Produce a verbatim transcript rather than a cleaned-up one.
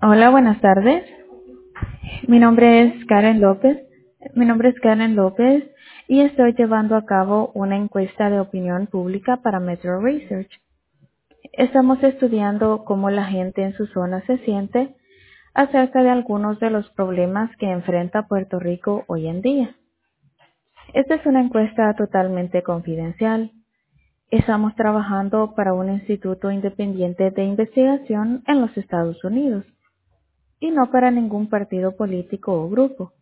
Hola, buenas tardes. Mi nombre es Karen López. Mi nombre es Karen López y estoy llevando a cabo una encuesta de opinión pública para Metro Research. Estamos estudiando cómo la gente en su zona se siente acerca de algunos de los problemas que enfrenta Puerto Rico hoy en día. Esta es una encuesta totalmente confidencial. Estamos trabajando para un instituto independiente de investigación en los Estados Unidos y no para ningún partido político o grupo.